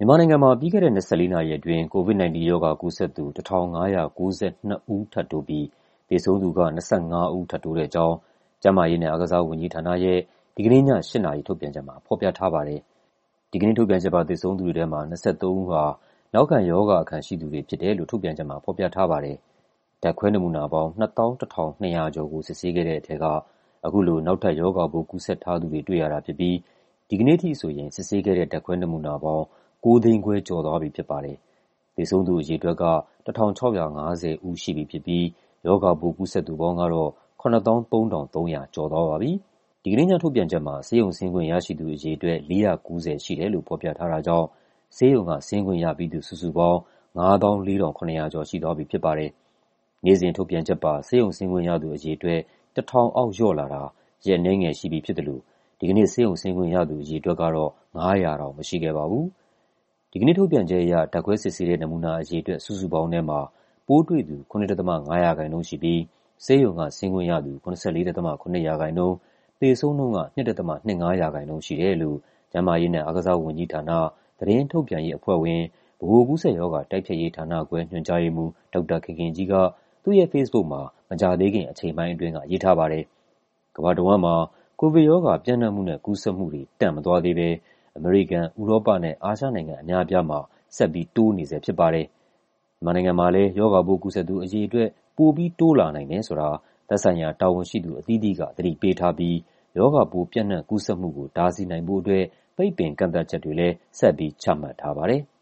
မြန်မာနိုင်ငံမှာပြီးခဲ့တဲ့24နာရီအတွင်း COVID-19 ရောဂါကူးစက်သူ1592ဦးထပ်တိုးပြီးသေဆုံးသူက25ဦးထပ်တိုးတဲ့အကြောင်းကျန်းမာရေးနဲ့အားကစားဝန်ကြီးဌာနရဲ့ဒီကနေ့ည8နာရီထုတ်ပြန်ချက်မှာဖော်ပြထားပါတယ်။ဒီကနေ့ထုတ်ပြန်ချက်ပါသေဆုံးသူတွေထဲမှာ23ဦးဟာနောက်ခံရောဂါအခံရှိသူတွေဖြစ်တယ်လို့ထုတ်ပြန်ချက်မှာဖော်ပြထားပါတယ်။ဓာတ်ခွဲနမူနာပေါင်း21,200ကျော်ကိုစစ်ဆေးခဲ့တဲ့အထက်ကအခုလိုနောက်ထပ်ရောဂါပိုးကူးစက်ထားသူတွေတွေ့ရတာဖြစ်ပြီးဒီကနေ့ထိဆိုရင်စစ်ဆေးခဲ့တဲ့ဓာတ်ခွဲနမူနာပေါင်း9သိန်းခွဲကျော်သွားပြီဖြစ်ပါတယ်။သေဆုံးသူအရေအတွက်က1650ဦးရှိပြီဖြစ်ပြီးရောဂါပိုးကူးစက်သူပေါင်းကတော့93,300ကျော်သွားပါပြီ။ဒီကနေ့ညထုတ်ပြန်ချက်မှာဆေးရုံဆင်းခွင့်ရရှိသူအရေအတွက်490ရှိတယ်လို့ဖော်ပြထားတာကြောင့်ဆေးရုံကဆင်းခွင့်ရပြီးသူစုစုပေါင်း54,700ကျော်ရှိသွားပြီဖြစ်ပါတယ်။နေ့စဉ်ထုတ်ပြန်ချက်ပါဆေးရုံဆင်းခွင့်ရသူအရေအတွက်1000အောက်လျော့လာတာရက်အနည်းငယ်ရှိပြီဖြစ်တယ်လို့ဒီကနေ့ဆေးရုံဆင်းခွင့်ရသူအရေအတွက်ကတော့900တောင်မရှိခဲ့ပါဘူး။ဒီကနေ့ထုတ်ပြန်ချက်အရဓာတ်ခွဲစစ်ဆေးတဲ့နမူနာအရေအတွက်စုစုပေါင်းထဲမှာပိုးတွေ့သူ9.5%ရှိပြီးဆေးရုံကဆင်းခွင့်ရသူ94.9%သေဆုံးနှုန်းက2.25%ရှိတယ်လို့ကျန်းမာရေးနဲ့အားကစားဝန်ကြီးဌာနသတင်းထုတ်ပြန်ရေးအဖွဲ့ဝင်ဗဟိုကူးစက်ရောဂါတိုက်ဖျက်ရေးဌာနခွဲညွှန်ကြားရေးမှူးဒေါက်တာခင်ခင်ကြီးကသူ့ရဲ့ Facebook မှာမကြာသေးခင်အချိန်ပိုင်းအတွင်းကရေးထားပါတယ်။ကမ္ဘာတစ်ဝန်းမှာကိုဗစ်ရောဂါပြန့်နှံ့မှုနဲ့ကူးစက်မှုတွေတန့်မသွားသေးဘဲအမေရိကန်၊ဥရောပနဲ့အာရှနိုင်ငံအများအပြားမှာဆက်ပြီးတိုးနေဆဲဖြစ်ပါတယ်။မြန်မာနိုင်ငံမှာလည်းရောဂါပိုးကူးစက်သူအရေအတွက်ပိုပြီးတိုးလာနိုင်တယ်ဆိုတာသက်ဆိုင်ရာတာဝန်ရှိသူအသီးသီးကသတိပေးထားပြီးရောဂါပိုးပြန့်နှံ့ကူးစက်မှုကိုတားဆီးနိုင်ဖို့အတွက်ပိတ်ပင်ကန့်သတ်ချက်တွေလည်းဆက်ပြီးချမှတ်ထားပါတယ်။